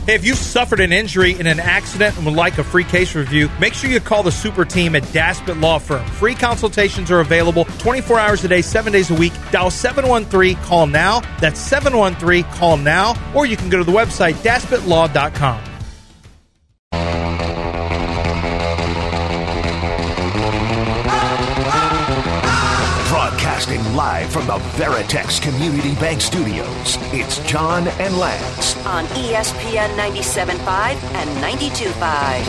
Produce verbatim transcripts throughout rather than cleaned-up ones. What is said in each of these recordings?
Hey, if you've suffered an injury in an accident and would like a free case review, make sure you call the super team at Daspit Law Firm. Free consultations are available twenty-four hours a day, seven days a week. Dial seven one three, call now. That's seven one three, call now. Or you can go to the website, daspit law dot com. Broadcasting live from the Veritex Community Bank Studios, it's John and Lance on E S P N ninety-seven point five and ninety-two point five.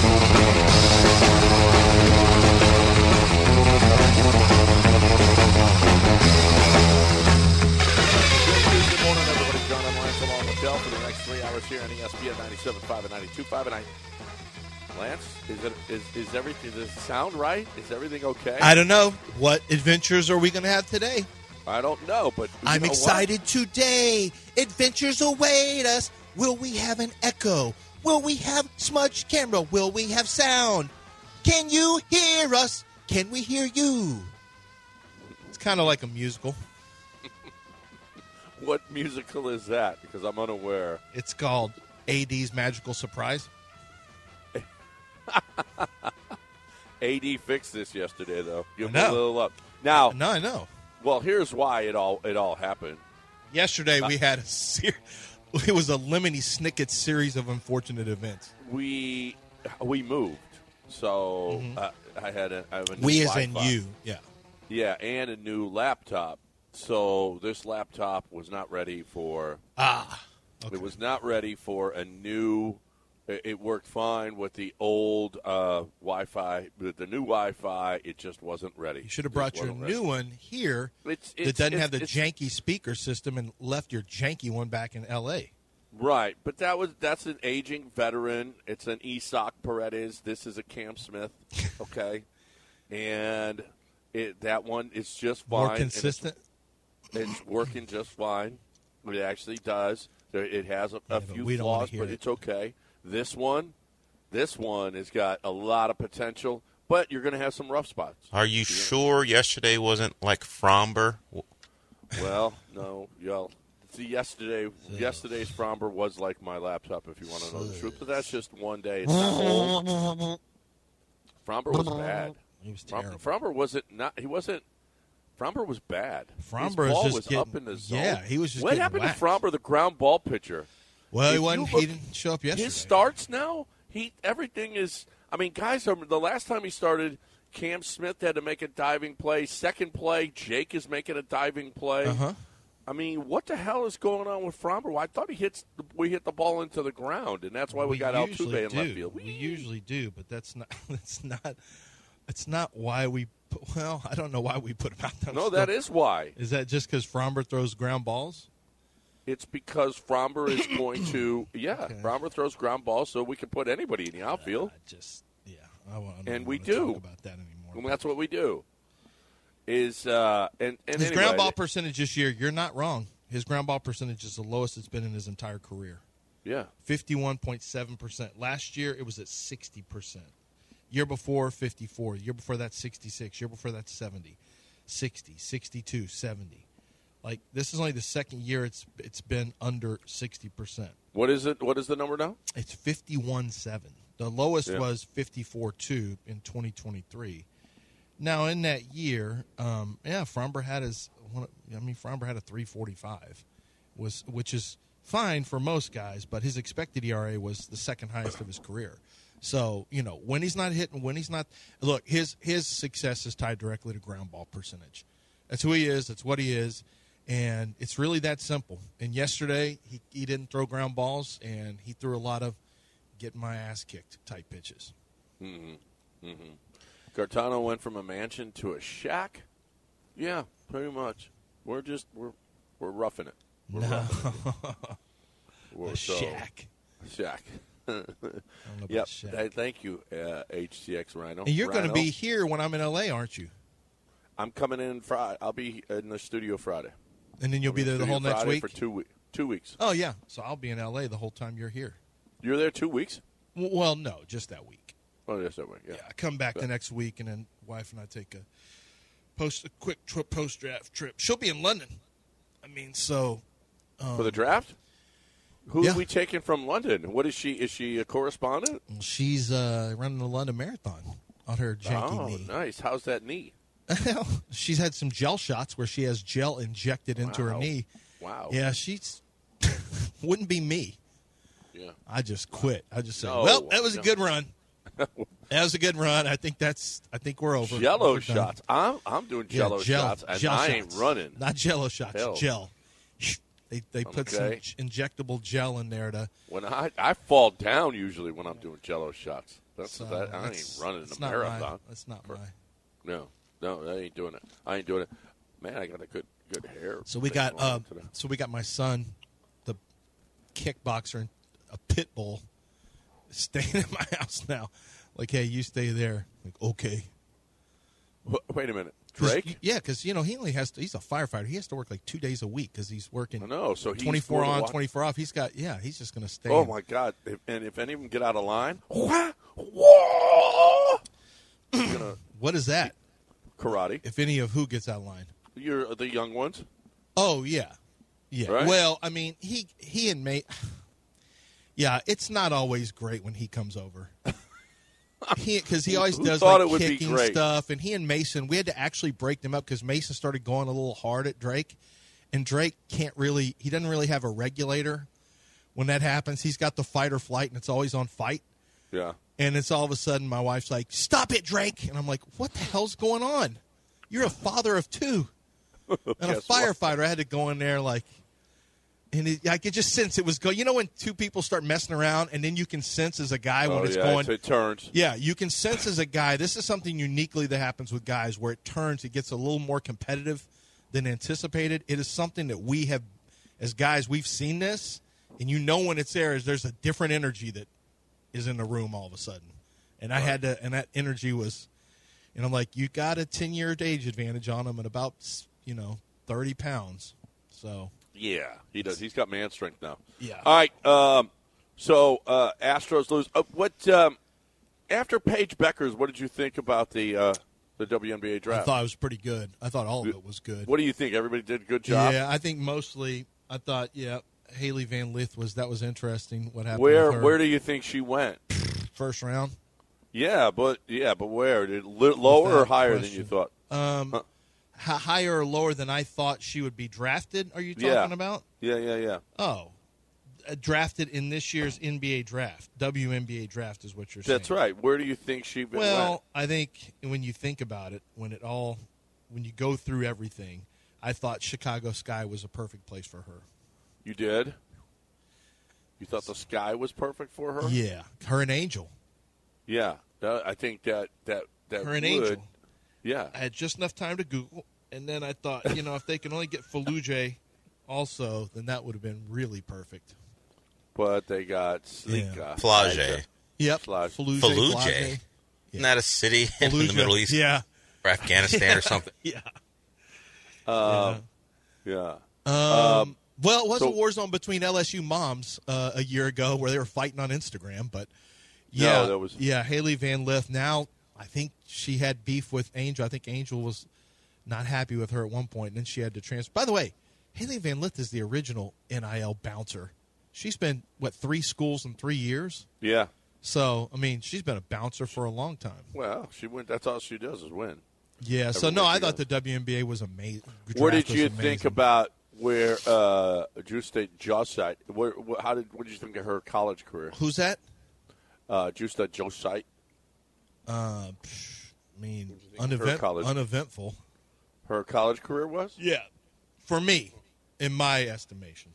Good morning, everybody. John and Lance along with Del for the next three hours here on E S P N ninety-seven point five and ninety-two point five. And I, Lance, is it is is everything? Does it sound right? Is everything okay? I don't know. What adventures are we going to have today? I don't know, but you I'm know excited what? today. Adventures await us. Will we have an echo? Will we have smudged camera? Will we have sound? Can you hear us? Can we hear you? It's kind of like a musical. What musical is that? Because I'm unaware. It's called A D's Magical Surprise. A D fixed this yesterday, though. Give him I a know. little up. Now, No, I know. well, here's why it all it all happened. Yesterday we had a ser- it was a Lemony Snicket series of unfortunate events. We we moved, so uh, I had a, I have a new We as in Wi-Fi. you, yeah. Yeah, and a new laptop. So this laptop was not ready for. Ah, okay. It was not ready for a new. It, it worked fine with the old uh, Wi-Fi. With the new Wi-Fi, it just wasn't ready. You should have It brought just your wasn't new ready. one here It's, that it's, doesn't it's, have the it's, janky speaker system and left your janky one back in L A. Right, but that was that's an aging veteran. It's an Isak Paredes. This is a Cam Smith. Okay, and it that one is just fine. More and consistent. It's, it's working just fine. It actually does. There, it has a, Yeah, a but few we don't wanna flaws, hear but it. it's okay. This one, this one has got a lot of potential, but you're going to have some rough spots. Are you sure yesterday wasn't like Fromber? Well, no, y'all. See, yesterday, yesterday's Fromber was like my laptop, if you want to know the truth. But that's just one day. It's not old. Fromber was bad. He was From- terrible. Fromber wasn't not. He wasn't. Fromber was bad. Fromber His is ball just was getting- up in the zone. yeah, he was just What getting happened waxed. to Fromber, the ground ball pitcher? Well, If he, you wasn't, look- he didn't show up yesterday. His starts now, he everything is. I mean, guys, are, the last time he started, Cam Smith had to make a diving play. Second play, Jake is making a diving play. Uh-huh. I mean, what the hell is going on with Fromber? Well, I thought he hits. The, we hit the ball into the ground, and that's why we, got usually Altuve in do. left field. We usually do, but that's not. That's not. It's not why we. Put, well, I don't know why we put him out there. No, that is why. Is that just because Fromber throws ground balls? It's because Fromber is going to. Yeah, Okay. Fromber throws ground balls, so we can put anybody in the outfield. Uh, just yeah, I, won't- I don't And we wanna talk do. about that anymore. And that's what we do. Is uh, and and His anyway, ground ball percentage this year, you're not wrong. His ground ball percentage is the lowest it's been in his entire career. yeah. fifty-one point seven percent. Last year, it was at sixty percent. Year before, fifty-four. Year before that, sixty-six. Year before that, seventy. sixty, sixty-two, seventy. Like, this is only the second year it's it's been under sixty percent. What is it? What is the number now? It's fifty-one point seven. The lowest Yeah. was fifty-four point two in twenty twenty-three. Now, in that year, um, yeah, Fromber had his. One, I mean, Fromber had a three forty-five, was which is fine for most guys, but his expected E R A was the second highest of his career. So, you know, when he's not hitting, when he's not look, his his success is tied directly to ground ball percentage. That's who he is. That's what he is, and it's really that simple. And yesterday, he he didn't throw ground balls, and he threw a lot of get my ass kicked type pitches. Mm-hmm. Mm-hmm. Gartano went from a mansion to a shack. Yeah, pretty much. We're just we're we're roughing it. We're No. roughing it. We're A so- shack. Shack. I don't know about Yep. shack. Hey, thank you, uh, H C X Rhino. And you're going to Rhino. be here when I'm in L A, aren't you? I'm coming in Friday. I'll be in the studio Friday. And then you'll I'll be in there the studio whole next Friday week? for two weeks. Two weeks. Oh, yeah. So I'll be in L A the whole time you're here. You're there two weeks. W- Well, no, just that week. Oh, yes, that way. Yeah. Yeah, I come back Yeah. the next week, and then wife and I take a post a quick trip, post draft trip. She'll be in London. I mean, so um, For the draft. Who Yeah. are we taking from London? What is she? Is she a correspondent? She's uh, running the London Marathon on her janky Oh, knee. nice. How's that knee? She's had some gel shots where she has gel injected into her Wow. knee. Wow. Yeah, she's wouldn't be me. Yeah. I just quit. I just said, No, "Well, that was no. a good run. That was a good run. I think that's. I think we're over. Jello We're done." shots. I'm I'm doing Yeah, Jello gel, shots, and gel I shots. ain't running. Not Jello shots. Hell. Gel. They they put Okay. some injectable gel in there to. When I I fall down usually when I'm doing Jello shots. That's So that. I that's- ain't running that's a not marathon. My, that's not my. No, no, I ain't doing it. I ain't doing it. Man, I got a good good hair. So we thing got going uh, on today. so we got my son, the kickboxer, a pit bull, staying at my house now. Like, hey, you stay there. Like, okay. Wh- Wait a minute, 'Cause- Drake. Yeah, because you know he only has to. He's a firefighter. He has to work like two days a week because he's working. I know. So he's twenty-four going to on, watch- twenty-four off. He's got yeah. He's just going to stay. Oh in. my God! If, and if any of them get out of line, wha- whoa! He's gonna What is that? karate. If any of who gets out of line? You're the young ones. Oh yeah, yeah. Right? Well, I mean, he he and mate. Yeah, it's not always great when he comes over. He because he always Who does thought like it would be kicking great? stuff, and he and Mason, we had to actually break them up because Mason started going a little hard at Drake, and Drake can't really. He doesn't really have a regulator. When that happens, he's got the fight or flight, and it's always on fight. Yeah. And it's all of a sudden, my wife's like, "Stop it, Drake!" And I'm like, "What the hell's going on? You're a father of two and a Guess what? firefighter." I had to go in there like, and it, I could just sense it was going. You know when two people start messing around, and then you can sense as a guy when Oh it's yeah, going. it's- it turns. Yeah, you can sense as a guy. This is something uniquely that happens with guys where it turns. It gets a little more competitive than anticipated. It is something that we have, as guys, we've seen this, and you know when it's there is there's a different energy that is in the room all of a sudden. And I had to, and that energy was, and I'm like, you got a ten year age advantage on him at about, you know, thirty pounds. So Yeah, he does. He's got man strength now. Yeah. All right. Um, so uh, Astros lose. Uh, what um, after Paige Beckers? What did you think about the uh, the W N B A I draft? thought it was pretty good. I thought all of it was good. What do you think? Everybody did a good job. Yeah, I think mostly. I thought, yeah, Haley Van Lith was that was interesting. What happened? Where with her. where do you think she went? First round? Yeah, but yeah, but where? Did li- lower or Without higher than question. you thought? Um, Huh. h- higher or lower than I thought she would be drafted? Are you talking Yeah. about? Yeah, yeah, yeah. Oh, uh, drafted in this year's N B A draft, W N B A draft is what you're saying. That's right. Where do you think she went? Well, I think when you think about it, when it all, when you go through everything, I thought Chicago Sky was a perfect place for her. You did? You thought the sky was perfect for her? Yeah, her and Angel. Yeah. That- I think that that that Her and would. Angel. Yeah. I had just enough time to Google, and then I thought, you know, if they can only get Fallujah also, then that would have been really perfect. But they got Slika. Yeah. Flage. Yep, Slash- Fallujah. Fallujah. Flage. Isn't that a city in the Fallujah. Middle East Yeah, or Afghanistan or something? yeah. Um, yeah. Um, well, it was so- a war zone between L S U moms uh, a year ago where they were fighting on Instagram, but yeah, No, that was- yeah. Haley Van Lith. Now, I think she had beef with Angel. I think Angel was not happy with her at one point, and then she had to transfer. By the way, Haley Van Lith is the original N I L bouncer. She's been what three schools in three years. Yeah. So I mean, she's been a bouncer for a long time. Well, she went. That's all she does is win. Yeah. So Everywhere no, she I thought goes. the W N B A was amazing. What did you think about where uh, Drew State Josite? Where, wh- how did? What did you think of her college career? Who's that? Uh, Drew State Josite. Uh, psh, I mean, think of her unevent- college? uneventful. Her college career was. Yeah, for me, in my estimation.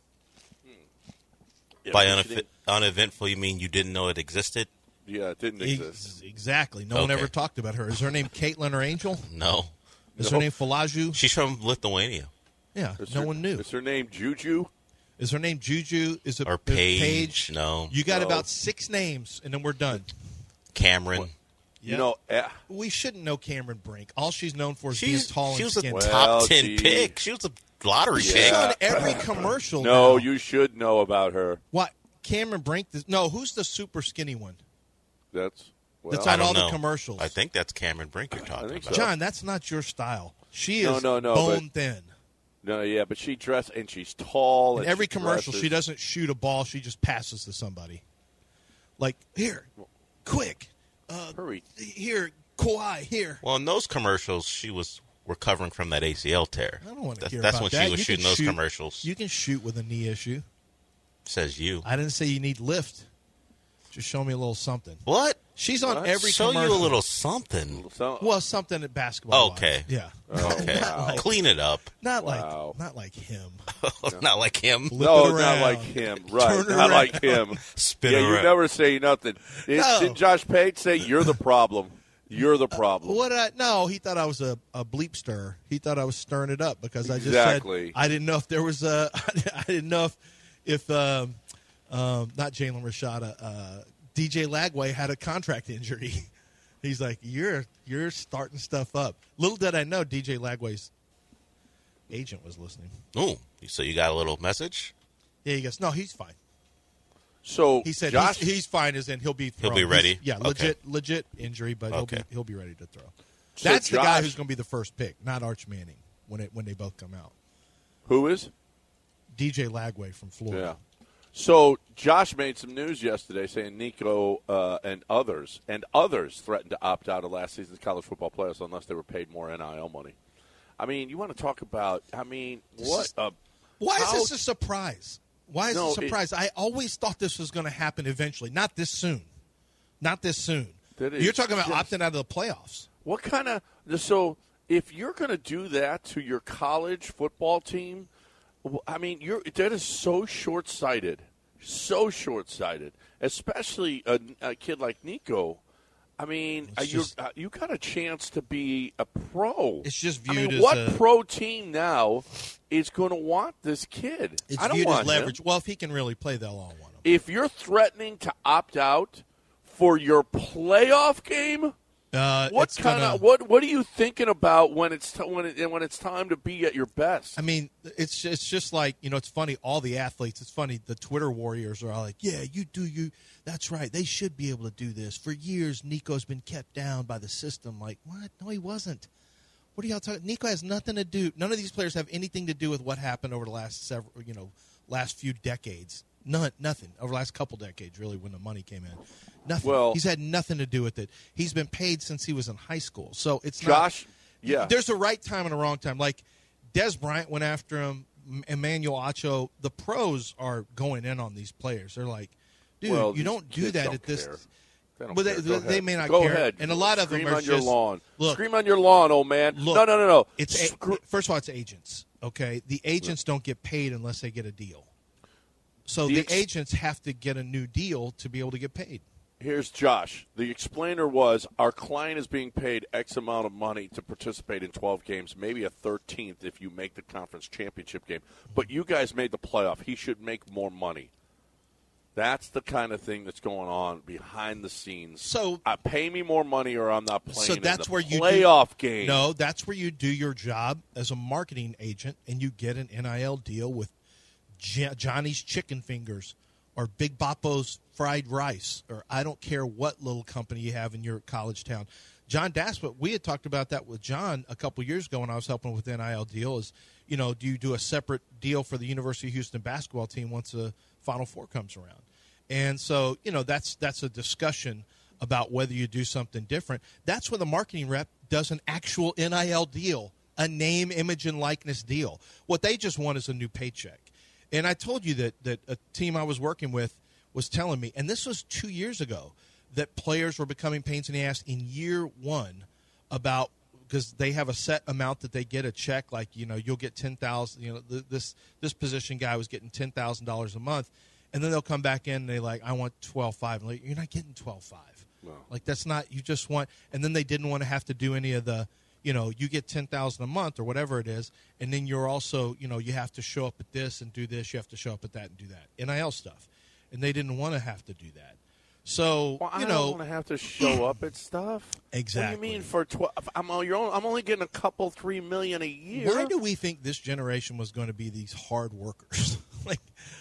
Yeah, By but she uneff- didn't- uneventful, you mean you didn't know it existed? Yeah, it didn't exist. Ex- exactly. No one Okay. ever talked about her. Is her name Caitlin or Angel? No. Is No. her name Falaju? She's from Lithuania. Yeah, Is no her- one knew. Is her name Juju? Is her name Juju? Is it Or is Paige? Paige? No. You got No. about six names, and then we're done. Cameron. You know, eh, we shouldn't know Cameron Brink. All she's known for is She's, being tall she and was a skinny. Well, top ten gee. pick. She was a lottery Yeah. pick. She's on every commercial. no, now. you should know about her. What? Cameron Brink? Is, no, who's the super skinny one? That's well, That's I on don't all the know. commercials. I think that's Cameron Brink you're talking think about. so. John, that's not your style. She No, is no, no, bone but- thin. No, yeah, but she dressed, and she's tall. In and every she commercial, dresses. she doesn't shoot a ball. She just passes to somebody. Like, here, quick. Uh, Hurry. Here, Kawhi, here. Well, in those commercials, she was recovering from that A C L tear. I don't want to That's, hear that's about when that. she was You can shooting those shoot- commercials. You can shoot with a knee issue. Says you. I didn't say you need lift. Just show me a little something. What? She's on What? every Show commercial. you a little something. So, Well, something at basketball. Okay. Yeah. Okay. Not like, Clean it up. not like Wow. not like him. Not like him. Flip no, it not around. like him. Right, Turn it not around. like him. Spin yeah, you around. never say nothing. Did, No. did Josh Pate say, you're the problem? You're the problem. What did I? No, he thought I was a, a bleep stir. He thought I was stirring it up because I just Exactly. said I didn't know if there was a. I didn't know if if um, um, not Jalen Rashada, uh, D J Lagway had a contract injury. He's like, you're you're starting stuff up. Little did I know, D J Lagway's agent was listening. Ooh. So you got a little message? Yeah, he goes, no, he's fine. So He said Josh, he's, he's fine, as in he'll be He'll thrown. be ready? He's- yeah, Okay. legit legit injury, but he'll Okay. be he'll be ready to throw. So That's the guy Josh- who's going to be the first pick, not Arch Manning when it when they both come out. who is? D J Lagway from Florida. Yeah. So Josh made some news yesterday saying Nico uh, and others and others threatened to opt out of last season's college football playoffs unless they were paid more N I L money. I mean, you want to talk about? I mean, what is- a Why how- is this a surprise? Why is No, it a surprise? I always thought this was going to happen eventually. Not this soon. Not this soon. That is You're talking about just- opting out of the playoffs. What kind of so if you're going to do that to your college football team, w- I mean, you're that is so short-sighted, so short-sighted. Especially a, a kid like Nico. I mean, uh, It's you just- uh, you got a chance to be a pro. It's just I viewed mean, as what a- pro team now is going to want this kid? It's I don't viewed want as leverage. him. Well, if he can really play, they'll all want him. If you're threatening to opt out for your playoff game. Uh, What it's kind gonna- of what what are you thinking about when it's t- when it, when it's time to be at your best? I mean, it's it's just like, you know, it's funny. All the athletes, it's funny. The Twitter warriors are all like, "Yeah, you do you. That's right. They should be able to do this." For years, Nico's been kept down by the system. Like, what? No, he wasn't. What are y'all talking? Nico has nothing to do. None of these players have anything to do with what happened over the last several, you know, last few decades. None, nothing over the last couple decades, really, when the money came in. Nothing. Well- he's had nothing to do with it. He's been paid since he was in high school, so it's Josh, not, yeah. There's a right time and a wrong time. Like Des Bryant went after him. Emmanuel Acho. The pros are going in on these players. They're like, dude, Well, you these don't do kids that don't at this. care. They don't But they, care. Go they ahead. may not Go care. ahead. And a lot of Scream them are on your just lawn. look. Scream on your lawn, old man. Look, no, no, no, no. It's a, first of all, it's agents. Okay, the agents don't get paid unless they get a deal. So The the, ex- agents have to get a new deal to be able to get paid. Here's Josh. The explainer was our client is being paid X amount of money to participate in twelve games, maybe a thirteenth if you make the conference championship game. But you guys made the playoff. He should make more money. That's the kind of thing that's going on behind the scenes. So- uh, pay me more money or I'm not playing So in that's the where you playoff do, game. No, that's where you do your job as a marketing agent, and you get an N I L deal with J- Johnny's Chicken Fingers or Big Boppo's Fried Rice, or I don't care what little company you have in your college town. John Daspit, we had talked about that with John a couple years ago when I was helping with the N I L deal. Is, you know, do you do a separate deal for the University of Houston basketball team once the Final Four comes around? And so, you know, that's that's a discussion about whether you do something different. That's where the marketing rep does an actual N I L deal, a name, image, and likeness deal. What they just want is a new paycheck. And I told you that, that a team I was working with was telling me, and this was two years ago, that players were becoming pains in the ass in year one about because they have a set amount that they get a check. Like, you know, you'll get ten thousand dollars, you know, th- this this position guy was getting ten thousand dollars a month. And then they'll come back in and they like, I want twelve five. Like, you're not getting twelve five. No. Like, that's not, you just want, and then they didn't want to have to do any of the, you know, you get ten thousand a month or whatever it is, and then you're also, you know, you have to show up at this and do this, you have to show up at that and do that. N I L stuff. And they didn't want to have to do that. So, Well, I you don't know, want to have to show up at stuff. Exactly. What do you mean for twelve? I'm only, you're only, I'm only getting a couple, three million a year. why do we think this generation was going to be these hard workers? Like,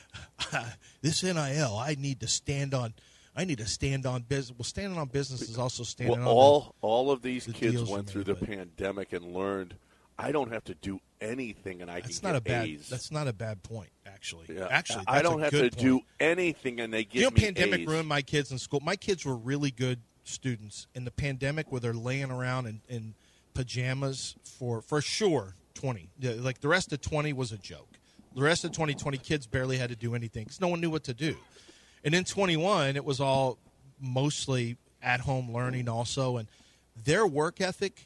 this N I L, I need to stand on, I need to stand on business. Well, standing on business is also standing Well, on all all of these the kids deals went you through made, the but- pandemic and learned I don't have to do anything and I That's can not get a bad. A's. That's not a bad point, actually. Yeah. Actually, I that's don't a have good to point. do anything and they give You know, me pandemic A's. ruined my kids in school. My kids were really good students in the pandemic, where they're laying around in, in pajamas for for sure. Twenty, Yeah, like the rest of twenty was a joke. The rest of twenty twenty, kids barely had to do anything because no one knew what to do. And in twenty-one, it was all mostly at home learning, also, and their work ethic.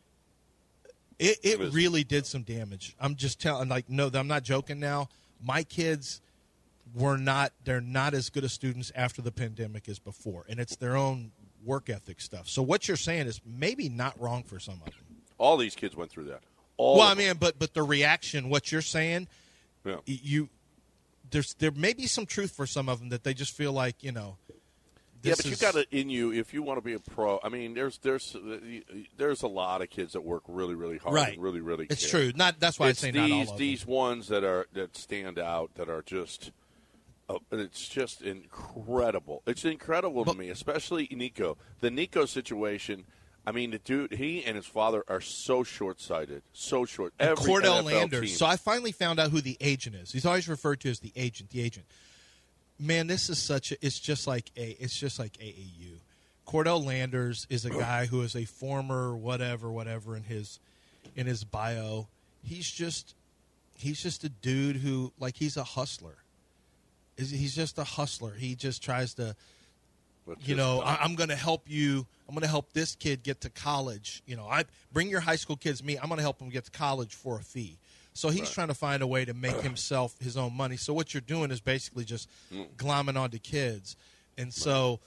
It, it really did some damage. I'm just telling, like, no, I'm not joking now. My kids were not, they're not as good as students after the pandemic as before. And it's their own work ethic stuff. So what you're saying is maybe not wrong for some of them. All these kids went through that. All well, I of them. mean, but but the reaction, what you're saying, Yeah. you there's there may be some truth for some of them that they just feel like, you know, Yeah, this but you is- got it in you if you want to be a pro. I mean, there's there's there's a lot of kids that work really really hard, Right. and really really. It's care. true. Not that's why It's I say these not all of them. these ones that are that stand out that are just. Uh, it's just incredible. It's incredible to me, especially Nico. The Nico situation. I mean, the dude, he and his father are so short-sighted, so short. Every Cordell N F L Landers. team. So I finally found out who the agent is. He's always referred to as the agent, the agent. Man, this is such a, it's just like a it's just like A A U. Cordell Landers is a guy who is a former whatever whatever in his in his bio. He's just he's just a dude who, like, he's a hustler. Is he's just a hustler. He just tries to But you just know, not- I, I'm going to help you. I'm going to help this kid get to college. You know, I bring your high school kids to me. I'm going to help them get to college for a fee. So he's Right. trying to find a way to make himself his own money. So what you're doing is basically just Mm. glomming onto kids. And so,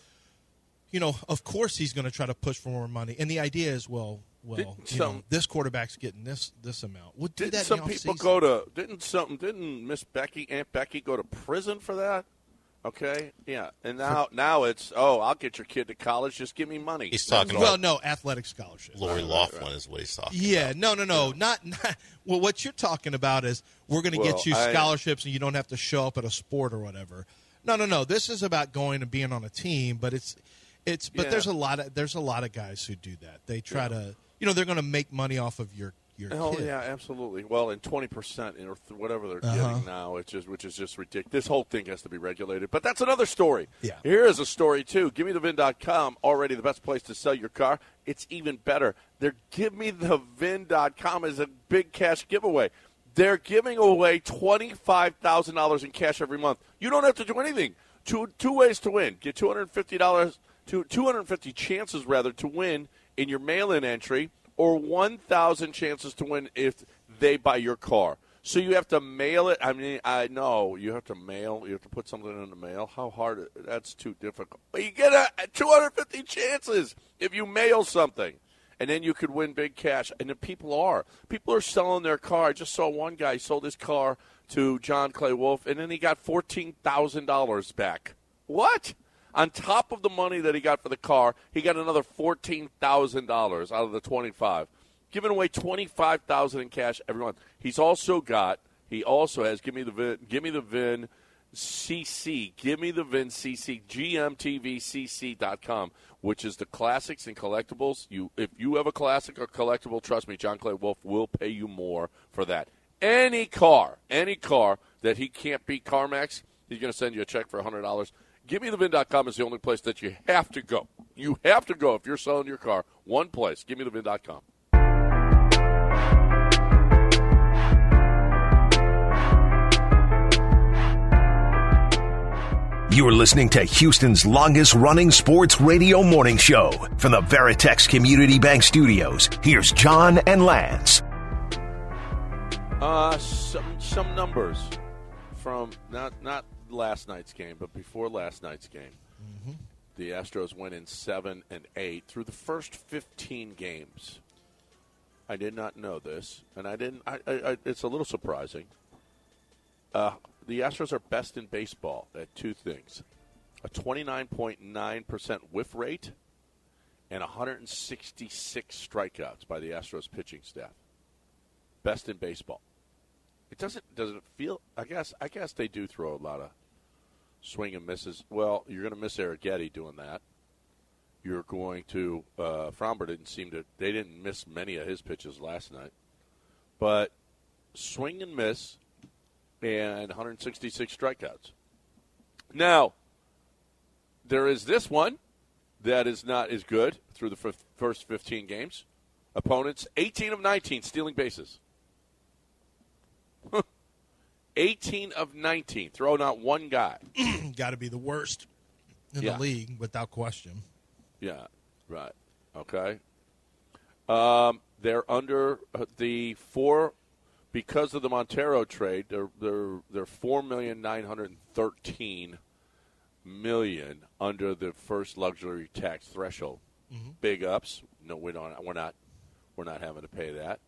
you know, of course he's going to try to push for more money. And the idea is, well, well, Didn't you know, some- this quarterback's getting this this amount. We'll do Didn't that some in the people offseason. go to? Didn't something? Didn't Miss Becky, Aunt Becky, go to prison for that? Okay, yeah, and now now it's oh, I'll get your kid to college. Just give me money. He's talking Well, about no, athletic scholarship. Lori Loughlin is what he's talking Yeah, about. no, no, no, not, not. Well, what you're talking about is we're going to Well, get you I- scholarships and you don't have to show up at a sport or whatever. No, no, no. This is about going and being on a team, but it's, it's. But Yeah. there's a lot of there's a lot of guys who do that. They try to, you know, they're going to make money off of your your Oh kid. yeah, absolutely. Well, and twenty percent or th- whatever they're Uh-huh. getting now, it's just which is just ridiculous. This whole thing has to be regulated, but that's another story. Yeah. Here is a story too. Give me the vin dot com, already the best place to sell your car. It's even better. They're give me the vin dot com is a big cash giveaway. They're giving away twenty-five thousand dollars in cash every month. You don't have to do anything. Two two ways to win. Get two hundred fifty dollars to two hundred fifty chances rather to win in your mail-in entry, or one thousand chances to win if they buy your car. So you have to mail it. I mean, I know you have to mail. You have to put something in the mail. How hard? That's too difficult. But you get a two hundred fifty chances if you mail something. And then you could win big cash. And the people are. People are selling their car. I just saw one guy sold his car to John Clay Wolf, and then he got fourteen thousand dollars back. What? On top of the money that he got for the car, he got another fourteen thousand dollars out of the twenty-five. Giving away twenty-five thousand dollars in cash every month. He's also got, he also has, give me the VIN, give me the VIN C C, give me the VIN C C, G M T V C C dot com, which is the classics and collectibles. You, if you have a classic or collectible, trust me, John Clay Wolf will pay you more for that. Any car, any car that he can't beat CarMax, he's going to send you a check for one hundred dollars. give me the vin dot com is the only place that you have to go. You have to go if you're selling your car. One place. give me the vin dot com. You are listening to Houston's longest-running sports radio morning show from the Veritex Community Bank Studios. Here's John and Lance. Uh, some some numbers from not not last night's game, but before last night's game. Mm-hmm. The Astros went in seven and eight through the first fifteen games. I did not know this, and I didn't. I, I, I, it's a little surprising. Uh, the Astros are best in baseball at two things: a twenty-nine point nine percent whiff rate and one hundred sixty-six strikeouts by the Astros pitching staff. Best in baseball. It doesn't doesn't it feel? I guess I guess they do throw a lot of swing and misses. Well, you're going to miss Arrighetti doing that. You're going to uh, Framber didn't seem to. They didn't miss many of his pitches last night, but swing and miss, and one hundred sixty-six strikeouts. Now, there is this one that is not as good through the f- first fifteen games. Opponents, eighteen of nineteen stealing bases. eighteen of nineteen, throwing out one guy. Got to be the worst in Yeah. the league, without question. Yeah, right. Okay. Um, they're under uh, the four because of the Montero trade. They're they're they're four million nine hundred thirteen million under the first luxury tax threshold. Mm-hmm. Big ups. No, we don't. We're not. We're not having to pay that.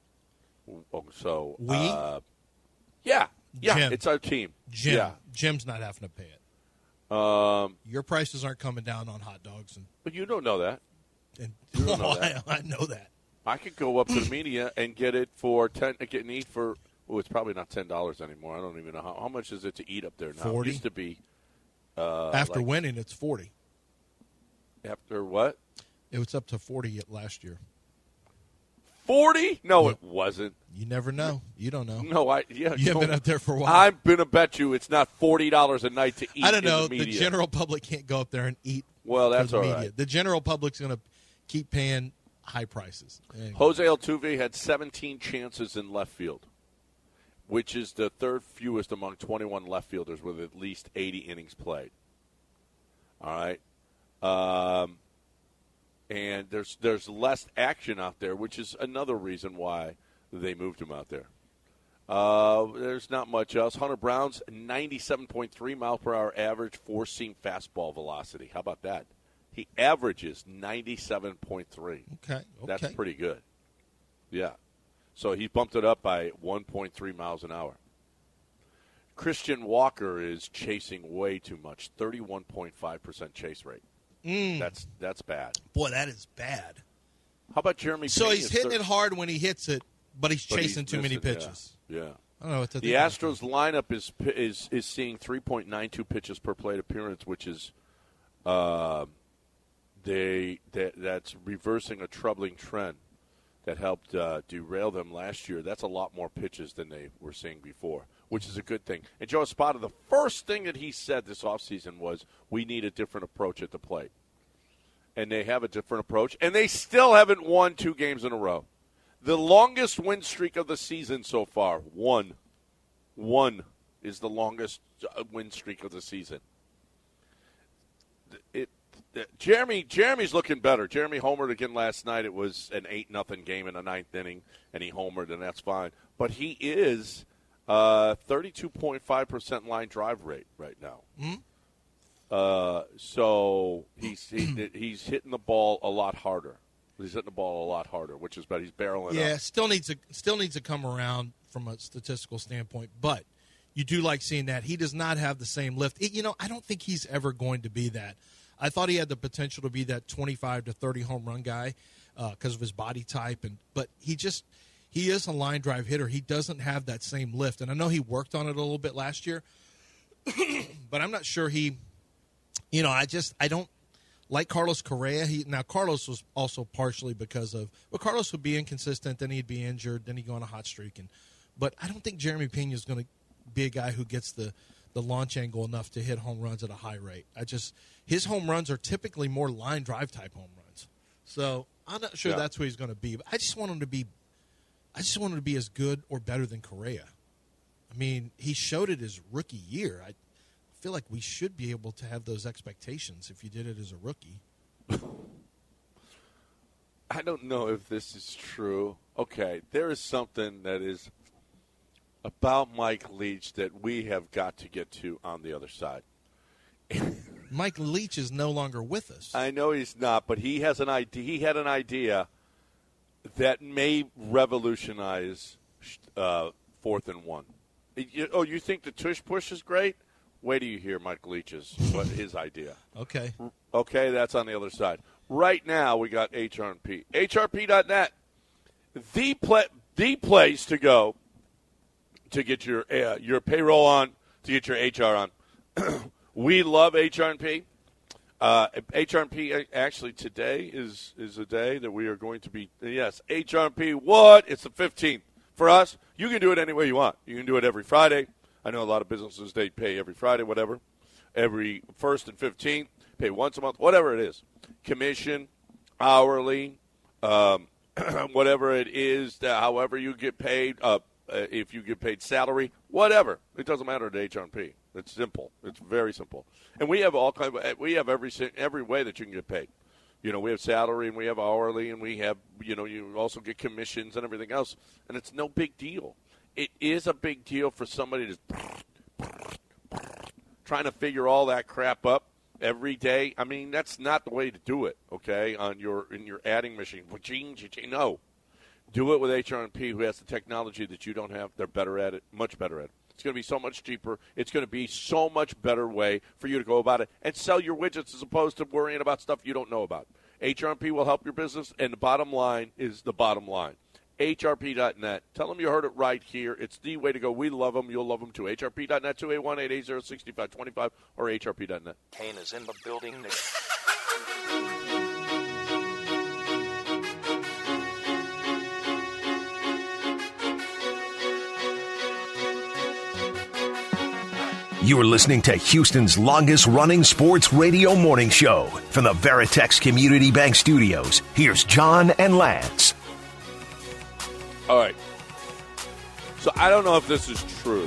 So We? Uh, yeah, yeah. Jim. It's our team. Jim, Yeah. Jim's not having to pay it. Um, Your prices aren't coming down on hot dogs, and, but you don't know that. and You don't know that. I, I know that. I could go up to the media and get it for ten. Get and eat for. Oh, it's probably not ten dollars anymore. I don't even know how, how much is it to eat up there now. forty It used to be. Uh, After like, winning, it's forty. after what? It was up to forty last year. Forty? No, Yep. it wasn't. You never know. You don't know. No, I yeah. You haven't don't- been up there for a while. I'm gonna bet you it's not forty dollars a night to eat. I don't know. In the, The media. general public can't go up there and eat. Well, for that's the all media. right. The general public's going to keep paying high prices. Anyway. Jose Altuve had seventeen chances in left field, which is the third fewest among twenty-one left fielders with at least eighty innings played. All right. Um, and there's there's less action out there, which is another reason why they moved him out there. Uh, there's not much else. Hunter Brown's ninety-seven point three mile per hour average four-seam fastball velocity. How about that? He averages ninety-seven point three. Okay. Okay. That's pretty good. Yeah. So he bumped it up by one point three miles an hour. Christian Walker is chasing way too much, thirty-one point five percent chase rate. Mm. That's that's bad. Boy, that is bad. How about Jeremy So Pena? he's hitting it hard when he hits it, but he's But he's chasing too many missing, yeah. pitches. Yeah. I don't know what to The think about Astros lineup is is is seeing three point nine two pitches per plate appearance, which is uh, they that, that's reversing a troubling trend that helped uh, derail them last year. That's a lot more pitches than they were seeing before, which is a good thing. And Joe Espada, the first thing that he said this offseason was, we need a different approach at the plate. And they have a different approach, and they still haven't won two games in a row. The longest win streak of the season so far, one. One is the longest win streak of the season. It, it, Jeremy, Jeremy's looking better. Jeremy homered again last night. It was an eight nothing game in the ninth inning, and he homered, and that's fine. But he is uh, thirty-two point five percent line drive rate right now. Mm-hmm. Uh, so he's he, he's hitting the ball a lot harder. He's hitting the ball a lot harder, which is better. He's barreling Yeah, up. still needs to still needs to come around from a statistical standpoint, but you do like seeing that he does not have the same lift. It, you know, I don't think he's ever going to be that. I thought he had the potential to be that twenty-five to thirty home run guy because uh, of his body type, and but he just he is a line drive hitter. He doesn't have that same lift, and I know he worked on it a little bit last year, but I'm not sure he. You know, I just I don't like Carlos Correa. He now Carlos was also partially because of well, Carlos would be inconsistent, then he'd be injured, then he'd go on a hot streak, and but I don't think Jeremy Pena is going to be a guy who gets the the launch angle enough to hit home runs at a high rate. I just his home runs are typically more line drive type home runs, so I'm not sure Yeah. that's where he's going to be. But I just want him to be, I just want him to be as good or better than Correa. I mean, he showed it his rookie year. I feel like we should be able to have those expectations if you did it as a rookie. I don't know if this is true. Okay, there is something that is about Mike Leach that we have got to get to on the other side. Mike Leach is no longer with us. I know he's not, but he has an idea. He had an idea that may revolutionize uh, fourth and one. You, oh, you think the tush push is great? Wait till you hear Mike Leach's what his idea. Okay. Okay, that's on the other side. Right now, we got H R P. H R P dot net, the pla- the place to go to get your uh, your payroll on, to get your H R on. We love H R P. Uh, H R P actually today is is a day that we are going to be, yes, H R P, what? It's the fifteenth. For us, You can do it any way you want. You can do it every Friday. I know a lot of businesses, they pay every Friday, whatever. Every first and fifteenth, pay once a month, whatever it is. Commission, hourly, um, whatever it is, however you get paid, uh, if you get paid salary, whatever. It doesn't matter to H R P. It's simple. It's very simple. And we have all kind of, we have every every way that you can get paid. You know, we have salary and we have hourly and we have, you know, you also get commissions and everything else. And it's no big deal. It is a big deal for somebody to trying to figure all that crap up every day. I mean, that's not the way to do it, okay, on your in your adding machine. No. Do it with H R P, who has the technology that you don't have. They're better at it, much better at it. It's going to be so much cheaper. It's going to be so much better way for you to go about it and sell your widgets as opposed to worrying about stuff you don't know about. H R P will help your business, and the bottom line is the bottom line. H R P dot net. Tell them you heard it right here. It's the way to go. We love them. You'll love them too. H R P dot net, two eight one, eight eight zero, six five two five, or H R P dot net. Kane is in the building. You are listening to Houston's longest-running sports radio morning show. From the Veritex Community Bank Studios, here's John and Lance. All right. So I don't know if this is true,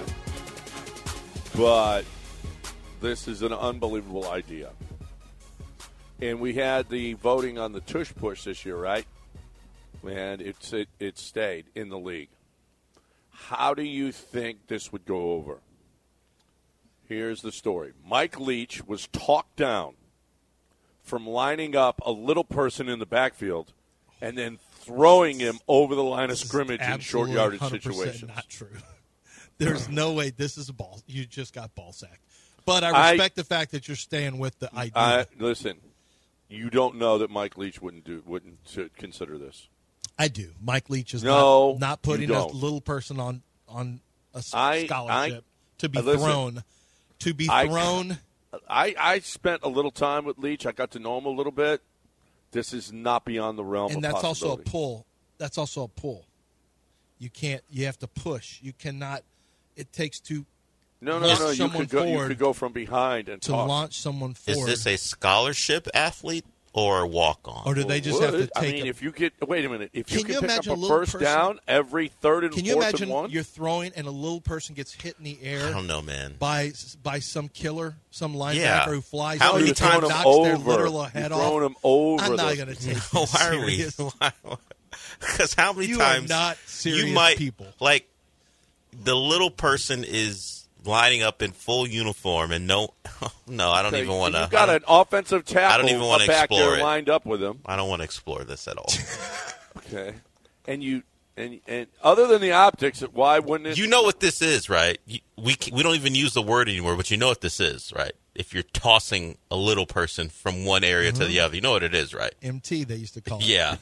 but this is an unbelievable idea. And we had the voting on the tush push this year, right? And it's, it, it stayed in the league. How do you think this would go over? Here's the story. Mike Leach was talked down from lining up a little person in the backfield and then throwing him over the line of scrimmage in short yardage situations. Not true. There's no way this is a ball. You just got ball sacked. But I respect I, the fact that you're staying with the idea. I, listen, you don't know that Mike Leach wouldn't do wouldn't consider this. I do. Mike Leach is no, not, not putting a little person on on a I, scholarship I, to be listen, thrown. To be I, thrown. I, I spent a little time with Leach. I got to know him a little bit. This is not beyond the realm and of that's also a possibility. pull. That's also a pull. You can't. You have to push. You cannot. It takes two. No, no, no. You could go. You could go from behind and to talk. launch someone forward. Is this a scholarship athlete or a walk-on? Or do they just well, have to take? I mean, a, if you get wait a minute, if you can, can you pick imagine up a a little first person, down every third and can you fourth imagine and one, you're throwing and a little person gets hit in the air? I don't know, man. By by some killer, some linebacker yeah. who flies How over many and times knocks over. their literal head you're off. throwing them over. I'm not the, going to take this Why are we? serious. Because how many you times are not serious you might people. Like the little person is lining up in full uniform and no, no, I don't okay, even want to. You've got an offensive tackle I don't even want to back explore there it. lined up with him. I don't want to explore this at all. Okay, and you and and other than the optics, why wouldn't it? You know what this is, right? You, we we don't even use the word anymore, but you know what this is, right? If you're tossing a little person from one area mm-hmm. to the other, you know what it is, right? M T, they used to call it. Yeah.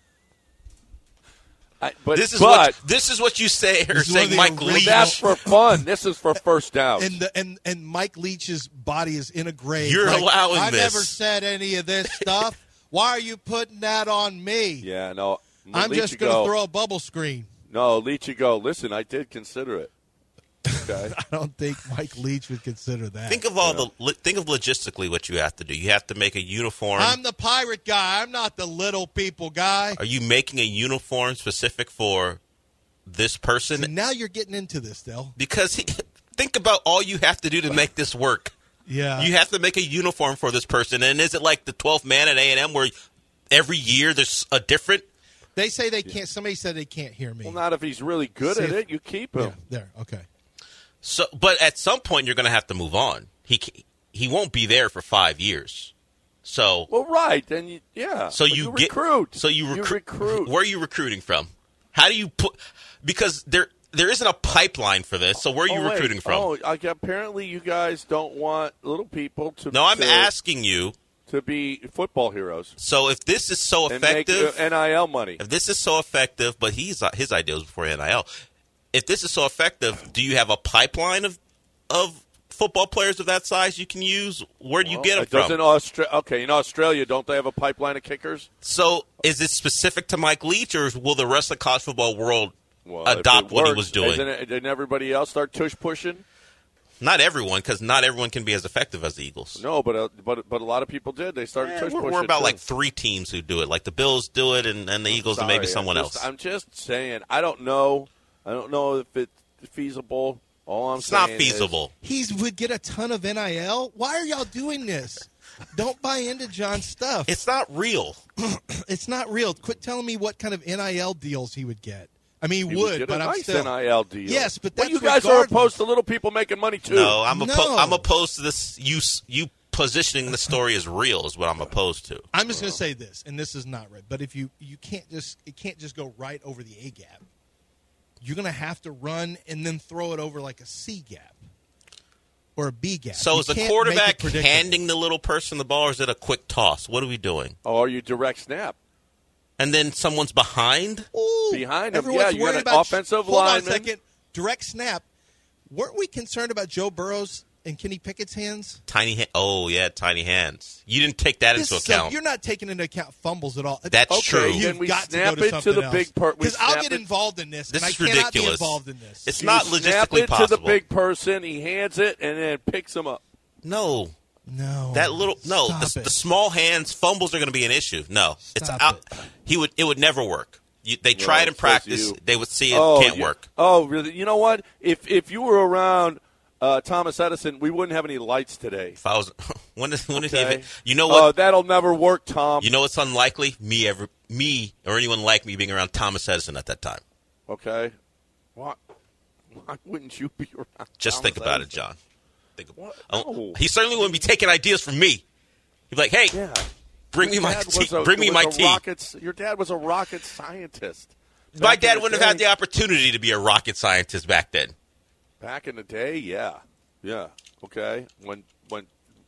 I, but this is but, what this is what you say or say Mike Leach. That's for fun. This is for first down. And the, and and Mike Leach's body is in a grave. You're like, allowing I this. I never said any of this stuff. Why are you putting that on me? Yeah, no. I'm Leach just going go. to throw a bubble screen. No, Leach, you go. Listen, I did consider it. Okay. I don't think Mike Leach would consider that. Think of all yeah. the think of logistically what you have to do. You have to make a uniform. I'm the pirate guy. I'm not the little people guy. Are you making a uniform specific for this person? See, now you're getting into this, Del. Because he, think about all you have to do to make this work. Yeah. You have to make a uniform for this person. And is it like the twelfth man at A and M where every year there's a different? They say they can't. Somebody said they can't hear me. Well, not if he's really good See at if, it. You keep him. Yeah, there. Okay. So, but at some point you're going to have to move on. He he won't be there for five years. So well, right, then you, yeah. So you, you get recruit. So you, recru- you recruit. Where are you recruiting from? How do you put? Because there there isn't a pipeline for this. So where are you oh, recruiting wait. from? Oh, like, apparently you guys don't want little people to. No, I'm to, asking you to be football heroes. So if this is so and effective, make N I L money. If this is so effective, but he's his idea was before N I L. If this is so effective, do you have a pipeline of of football players of that size you can use? Where do you well, get them it from? Doesn't Austra- okay, in Australia, don't they have a pipeline of kickers? So is it specific to Mike Leach, or will the rest of the college football world Well, adopt it what he works, was doing. Didn't, didn't everybody else start tush pushing? Not everyone, because not everyone can be as effective as the Eagles. No, but uh, but but a lot of people did. They started Yeah, tush we're, pushing. we're about too. like three teams who do it. Like the Bills do it, and, and the Eagles, Sorry, and maybe someone I'm just, else. I'm just saying. I don't know. I don't know if it's feasible. All I'm It's saying not feasible. He would get a ton of N I L. Why are y'all doing this? Don't buy into John's stuff. It's not real. It's not real. Quit telling me what kind of N I L deals he would get. I mean, he, He would, would get but a I'm nice still N I L deal. Yes, but Well, that's you guys are regardless. opposed to little people making money too. No, I'm oppo- No. I'm opposed to this. You s- you positioning the story as real is what I'm opposed to. I'm just going to say this, and this is not right. But if you you can't just it can't just go right over the A gap. You're going to have to run and then throw it over like a C gap or a B gap. So You is the can't make it quarterback predictable. handing the little person the ball, or is it a quick toss? What are we doing? Oh, are you direct snap And then someone's behind. Ooh, behind him? everyone's Yeah, you got worried an about- offensive hold lineman. on a second. Direct snap. Weren't we concerned about Joe Burrow's and Kenny Pickett's hands? Tiny hand. Oh yeah, tiny hands. You didn't take that This into is like- account. you're not taking into account fumbles at all. That's Okay, true. then You've we got to snap go to it to something the else. big per- we Because I'll snap get it- involved in this, This and is I cannot ridiculous. be involved in this. It's You not snap logistically it possible. to the big person. He hands it and then picks him up. No, no, that little no. Stop The, it. the small hands fumbles are going to be an issue. No, it's Stop out. it. He would. It would never work. You, they Well, tried in says practice. you. They would see it oh, can't you- work. Oh, really? You know what? If if you were around uh, Thomas Edison, we wouldn't have any lights today. If I was, when did, when did he Okay? even? You know Oh, what? that'll never work, Tom. you know what's unlikely? Me ever, me or anyone like me being around Thomas Edison at that time. Okay. Why? Why wouldn't you be around? Just Thomas think about it, Edison? John. Think about, What? oh, No. he certainly wouldn't be taking ideas from me. He'd be like, "Hey, Yeah. bring me Your my dad tea. was a- Bring me was my a tea." rocket- your dad was a rocket scientist. My Back in dad the wouldn't have had day- the opportunity to be a rocket scientist back then. Back in the day, yeah, yeah. Okay, when when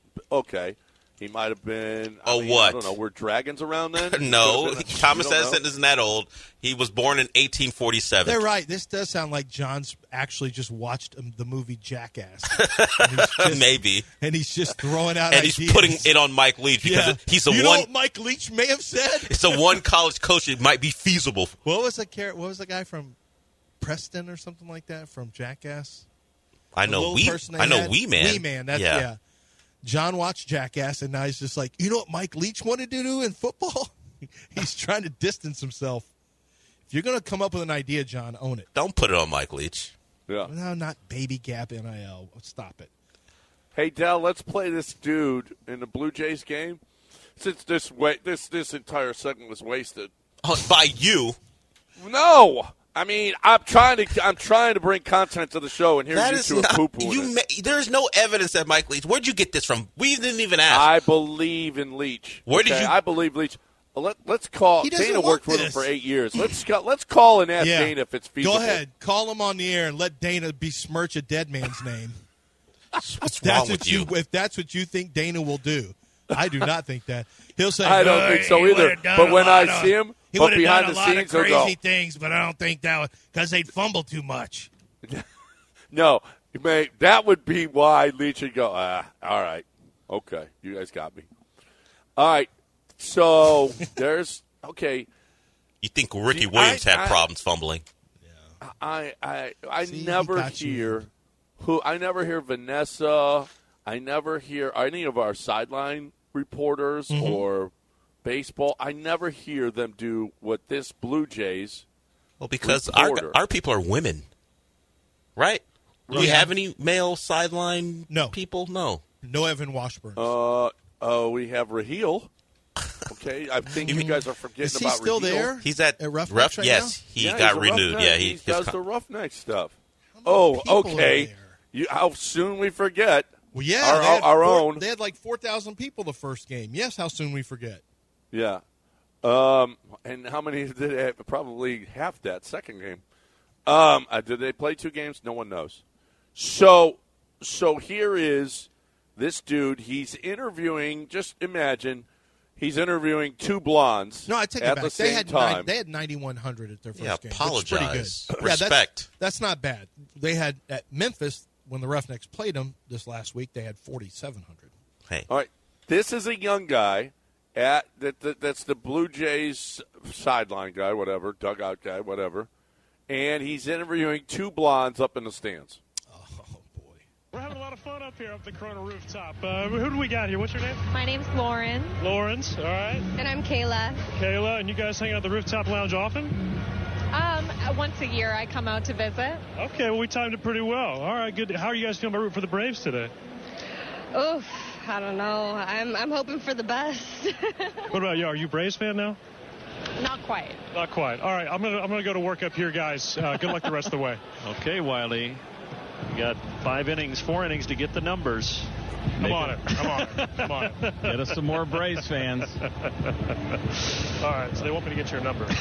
okay, he might have been. I Oh, mean, what? I don't know. Were dragons around then? No, Could've been- Thomas you don't Edison know? isn't that old. He was born in eighteen forty-seven. They're right. This does sound like John's actually just watched um, the movie Jackass. And he's just- Maybe. And he's just throwing out And ideas. he's putting it on Mike Leach because Yeah. he's the you know one. what Mike Leach may have said? It's the one college coach that might be feasible. What was the car- What was the guy from Preston or something like that from Jackass? I The know little we. person they I know had? Wee Man. Wee Man. That's yeah. yeah. John watched Jackass, and now he's just like, you know what Mike Leach wanted to do in football? He's trying to distance himself. If you're going to come up with an idea, John, own it. Don't put it on Mike Leach. Yeah. No, not baby gap N I L. Stop it. Hey, Dell, let's play this dude in the Blue Jays game. Since this wa- this this entire segment was wasted. Oh, by you. No, I mean I'm trying to I'm trying to bring content to the show, and here That you is two are not. poo-pooing You. it. Ma- there's no evidence that Mike Leach. Where'd you get this from? We didn't even ask. I believe in Leach. Where did okay? you- I believe Leach. Well, let, let's call. He doesn't Dana want worked with him this. for eight years. Let's go, let's call and ask Yeah. Dana if it's feasible. Go ahead. Call him on the air and let Dana besmirch a dead man's name. What's That's wrong what with you? If that's what you think Dana will do. I do not think that. He'll say, I don't "Oh, think so he either. would've done But a when I lot of- see him, he but would have behind done a the lot scenes, of he'll go, crazy things, but I don't think that was because they'd fumble too much. No, may, that would be why Leach would go, ah, all right. Okay, you guys got me. All right, so there's, okay, You think Ricky See, Williams I- had I- problems fumbling? I I, I See, he never got you. hear, who I never hear Vanessa, I never hear any of our sideline reporters Mm-hmm. or baseball, I never hear them do what this Blue Jays, Well, because our Reporter. our people are women, right? Do we Yeah. have any male sideline No. people? No. No Evan Washburn. uh, uh, we have Raheel. Okay, I think you guys are forgetting Is he about still Raheel. there? He's at, At Roughnecks Rough. right yes, now? he Yeah, got he's a renewed. Roughneck. Yeah, he, he his does con- the roughneck stuff. many Oh, people are okay. there? You, how soon we forget? Well, yeah, our, they had our four- own. They had like four thousand people the first game. Yes, how soon we forget. Yeah. Um, and how many did they have? Probably half that second game. Um, uh, did they play two games? No one knows. So, so here is this dude. He's interviewing. Just imagine, he's interviewing two blondes. No, I take at it back. the They same had time. nine, they had ninety-one hundred at their first Yeah, game. That's pretty apologize. good. Yeah, that's- Respect. that's not bad. They had at Memphis when the Roughnecks played them this last week. They had forty-seven hundred. hey, All right, this is a young guy at that, that that's the Blue Jays sideline guy, whatever, dugout guy, whatever, and he's interviewing two blondes up in the stands. We're having a lot of fun up here up the Corona rooftop. Uh, who do we got here? What's your name? My name's Lauren. Lawrence, all right. And I'm Kayla. Kayla, and you guys hang out at the rooftop lounge often? Um, once a year I come out to visit. Okay, well, we timed it pretty well. All right, good. How are you guys feeling about rooting for the Braves today? Oof, I don't know. I'm I'm hoping for the best. What about you? Are you a Braves fan now? Not quite. Not quite. All right, I'm gonna I'm gonna go to work up here, guys. Uh, good luck the rest of the way. Okay, Wiley. You got five innings, four innings to get the numbers. Come on it. Come on it. Come on it. Get us some more Braves fans. All right, so they want me to get your number.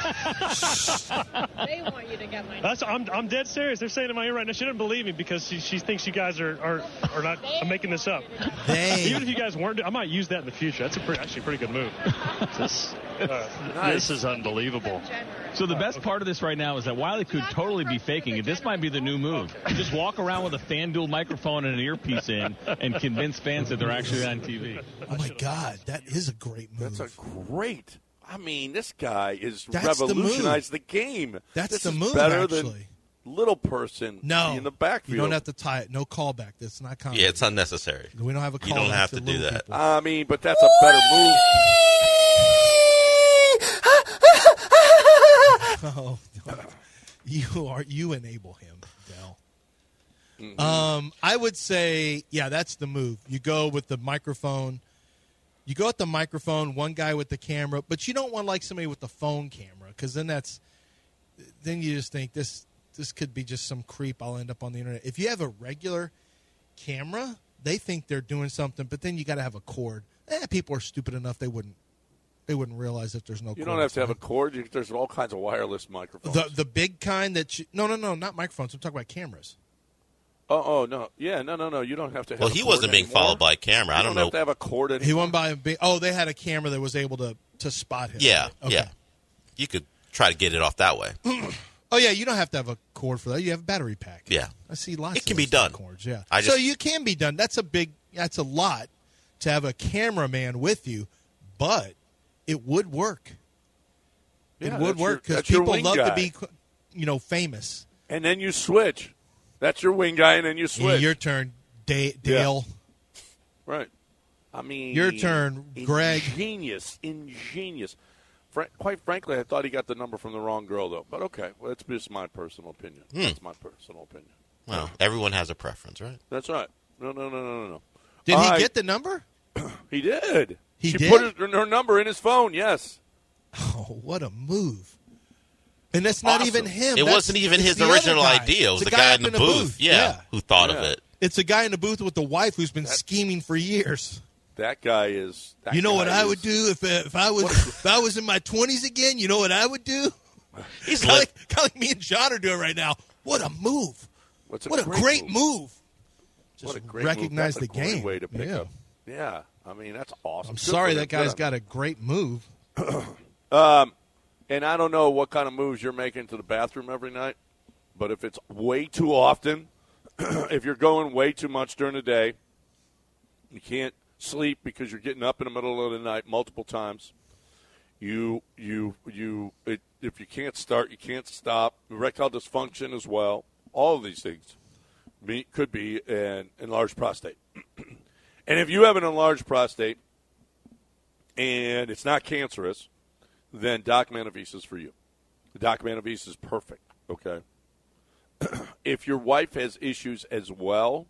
They want you to get my number. That's, I'm, I'm dead serious. They're saying in my ear right now, she didn't believe me because she, she thinks you guys are, are, are not I'm making this up. They. Even if you guys weren't, I might use that in the future. That's a pretty, actually a pretty good move. This, Uh, this is unbelievable. So the best part of this right now is that Wiley could totally be faking it. This might be the new move. Just walk around with a FanDuel microphone and an earpiece in and convince fans that they're actually on T V. Oh, my God. That is a great move. That's a great. I mean, this guy is That's the revolutionized the, game. That's this the is move, better actually. Than little person No. in the backfield. You don't have to tie it. No callback. That's not comedy. Yeah, it's unnecessary. We don't have a callback. You don't have to do little that. people. I mean, but that's a better move. Oh, you are you enable him, Dell. Mm-hmm. Um, I would say, yeah, that's the move. You go with the microphone. You go with the microphone. One guy with the camera, but you don't want like somebody with the phone camera because then that's then you just think this this could be just some creep. I'll end up on the internet. If you have a regular camera, they think they're doing something, but then you got to have a cord. Eh, people are stupid enough they wouldn't. They wouldn't realize if there's no. You don't have to have a cord. You, there's all kinds of wireless microphones. The the big kind that you, no no no not microphones. I'm talking about cameras. Oh oh no yeah no no no you don't have to. Have Well, a he cord wasn't being anymore. followed by a camera. You I don't, don't know. have to have a cord anymore. He won by a big. Oh, they had a camera that was able to to spot him. Yeah, Okay. yeah. You could try to get it off that way. Oh yeah, you don't have to have a cord for that. You have a battery pack. Yeah. I see lots. It of can those be done. Cords, yeah. I so just- you can be done. That's a big. That's a lot to have a cameraman with you, but it would work. Yeah, it would that's your- work because that's your people wing love guy. to be, you know, famous. And then you switch. That's your wing guy, and then you switch. Your turn, Da- Dale. Right. I mean, Your turn, Greg. Ingenious, ingenious. Fra- quite frankly, I thought he got the number from the wrong girl, though. But okay, well, that's just my personal opinion. Hmm. That's my personal opinion. Well, everyone has a preference, right? That's right. No, no, no, no, no, no. Did All he right. get the number? He did. He she did? put his, her number in his phone. Yes. Oh, what a move! And that's not Awesome. even him. It That's- wasn't even it's his the other original guy. idea. It was It's the a guy up in the booth, Yeah, Yeah. who thought Yeah. of it. It's a guy in the booth with the wife who's been scheming for years. That guy is. That You know what guy I is- would do if uh, if I was if I was in my twenties again? You know what I would do? He's Kind of lit. like, kind of like me and John are doing right now. What a move! What's a What a great great move. move! Just What a great recognize move. the That's a great game. way to pick yeah. up. Yeah, I mean that's awesome. I'm Good sorry for that him. guy's Good. got a great move. Um, and I don't know what kind of moves you're making to the bathroom every night, but if it's way too often, if you're going way too much during the day, you can't sleep because you're getting up in the middle of the night multiple times. You you you it, if you can't start, you can't stop. Erectile dysfunction as well. All of these things be, could be an enlarged prostate. And if you have an enlarged prostate and it's not cancerous, then Doc Manavis is for you. Doc Manavis is perfect, okay? If your wife has issues as well,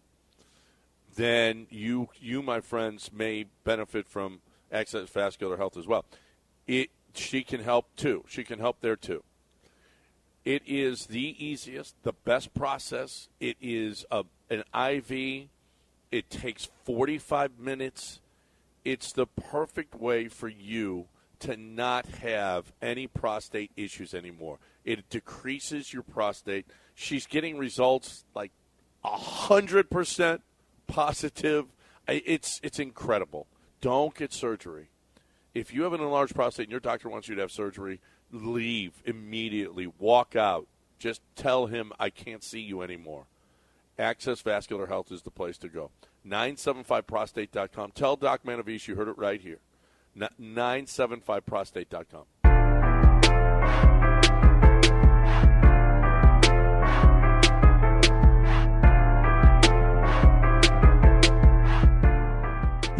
then you, you, my friends, may benefit from Access Vascular Health as well. It, she can help, too. She can help there, too. It is the easiest, the best process. It is a, an I V. It takes forty-five minutes. It's the perfect way for you to not have any prostate issues anymore. It decreases your prostate. She's getting results like one hundred percent positive. It's, it's incredible. Don't get surgery. If you have an enlarged prostate and your doctor wants you to have surgery, leave immediately. Walk out. Just tell him I can't see you anymore. Access Vascular Health is the place to go. nine seven five prostate dot com. Tell Doc Manavis you heard it right here. nine seven five prostate dot com.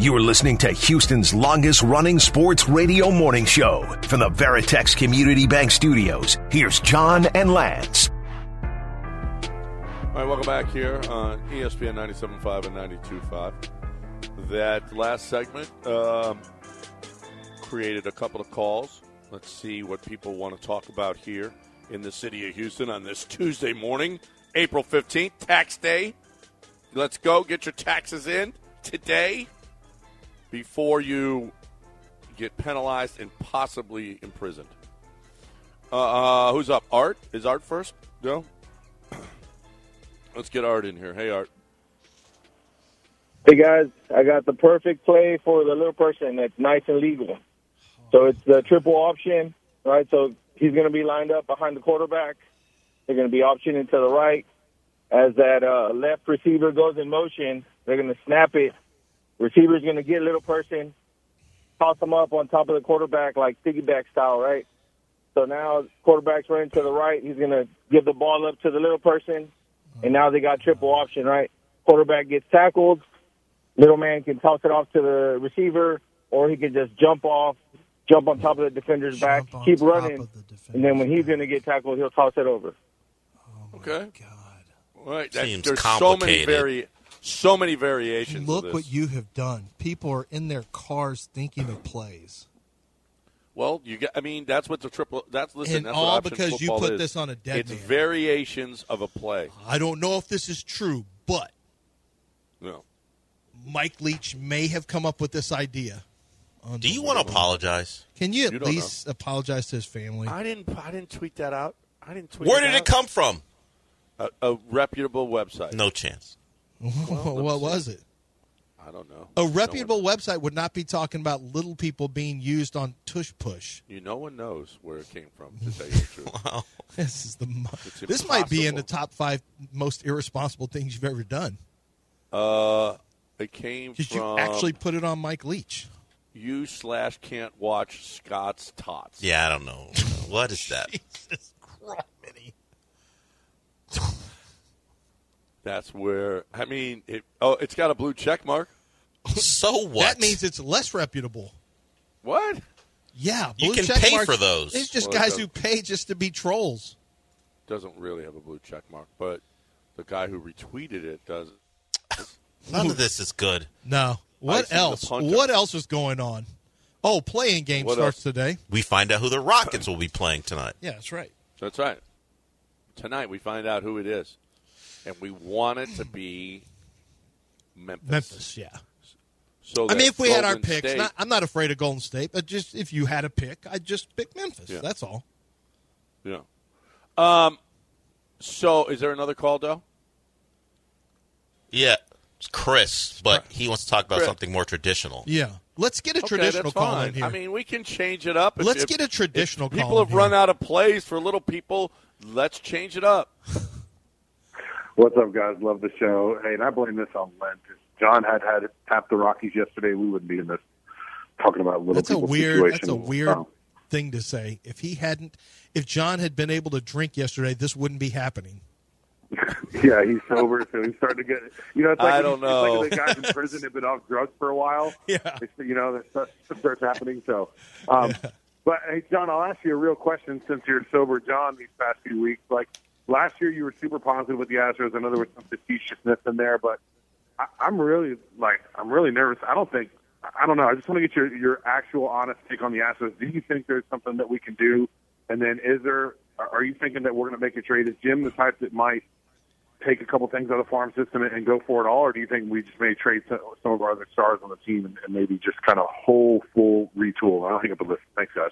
You are listening to Houston's longest-running sports radio morning show from the Veritex Community Bank Studios. Here's John and Lance. All right, welcome back here on E S P N ninety-seven point five and ninety-two point five. That last segment um, created a couple of calls. Let's see what people want to talk about here in the city of Houston on this Tuesday morning, April fifteenth, tax day. Let's go. Get your taxes in today before you get penalized and possibly imprisoned. Uh, uh, who's up? Art? Is Art first? No? Let's get Art in here. Hey, Art. Hey, guys. I got the perfect play for the little person that's nice and legal. So it's the triple option, right? So he's going to be lined up behind the quarterback. They're going to be optioning to the right. As that uh, left receiver goes in motion, they're going to snap it. Receiver's going to get little person, toss him up on top of the quarterback like piggyback style, right? So now quarterback's running to the right. He's going to give the ball up to the little person, and now they got triple option, right? Quarterback gets tackled. Little man can toss it off to the receiver, or he can just jump off, jump on top of the defender's Jump back, on keep top running, of the defender's and then when he's back. going to get tackled, he'll toss it over. Okay. God. All right. That, Seems there's so many complicated. vari- so many variations. Look of this. what you have done. People are in their cars thinking of plays. Well, you get. I mean, that's what the triple. That's listen. And that's all what option because you football put is. this on a dead It's man. variations of a play. I don't know if this is true, but No. Mike Leach may have come up with this idea. Do you want to apologize? Can you at You don't least apologize to his family? I didn't. I didn't tweet that out. I didn't tweet. Where it did out. it come from? A, a reputable website. No chance. What was it? I don't know. A No reputable one- website would not be talking about little people being used on tush push. You, no one knows where it came from. To tell you the truth. Wow. This is the mo- It's this might be in the impossible. top five most irresponsible things you've ever done. Uh, it came Because you from actually put it on Mike Leach. you slash can't watch Scott's Tots. Yeah, I don't know. What is that? Jesus Christ, Minnie. That's where. I mean, it. Oh, it's got a blue check mark. So what? That means it's less reputable. What? Yeah, You blue can check pay marks- for those. It's just Well, it guys does- who pay just to be trolls. Doesn't really have a blue check mark, but the guy who retweeted it does. None of this is good. No. What Icing the else? punter. What else is going on? Oh, playing game What starts else? today. We find out who the Rockets will be playing tonight. Yeah, that's right. That's right. Tonight we find out who it is, and we want it to be Memphis. Memphis, yeah. So I mean, that if we had our Golden picks, State- not, I'm not afraid of Golden State, but just if you had a pick, I'd just pick Memphis. Yeah. That's all. Yeah. Um. So, is there another call, Doe? Yeah, it's Chris, but he wants to talk about Chris. something more traditional. Yeah. Let's get a Okay, traditional that's call fine. in here. I mean, we can change it up. If- Let's if- get a traditional if call People in have run here. out of plays for little people. Let's change it up. What's up, guys? Love the show. Hey, and I blame this on Lent. If John had had tapped the Rockies yesterday, we wouldn't be in this talking about little That's a people's weird. situation. That's a weird Um, thing to say. If he hadn't, if John had been able to drink yesterday, this wouldn't be happening. yeah, he's sober, so he's starting to get. You know, it's like I when- don't know. It's like the guys in prison have been off drugs for a while. Yeah. It's, you know, that stuff starts happening. So, um, but hey, John, I'll ask you a real question since you're sober, John. These past few weeks, like last year, you were super positive with the Astros. I know there was some facetiousness in there, but I, I'm really like I'm really nervous. I don't think. I don't know. I just want to get your your actual honest take on the Astros. Do you think there's something that we can do? And then, is there? Are you thinking that we're going to make a trade? Is Jim the type that might take a couple things out of the farm system and, and go for it all, or do you think we just may trade some, some of our other stars on the team and, and maybe just kind of whole full retool? I don't think up a list. Thanks, guys.